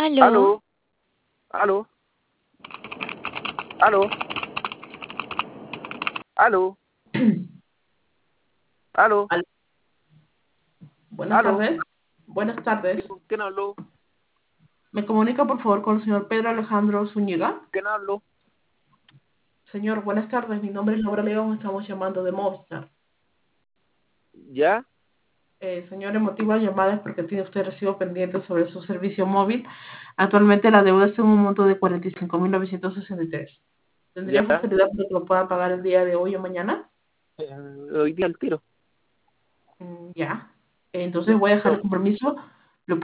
Aló, Aló, aló, aló, aló, aló, Al- Buenas aló. tardes. Buenas ¿Sí, tardes. con quién habló? ¿Me comunica por favor con el señor Pedro Alejandro Zúñiga? ¿Quién habló? Señor, buenas tardes. Mi nombre es Laura León. Estamos llamando de Movistar. ¿Ya? Señor, el motivo de la llamada es porque tiene usted recibo pendiente sobre su servicio móvil. Actualmente la deuda está en un monto de 45.963. ¿Tendría ¿Ya? facilidad para que lo pueda pagar el día de hoy o mañana? Hoy día al tiro. Ya. Entonces Ya, voy a dejar el pero, compromiso.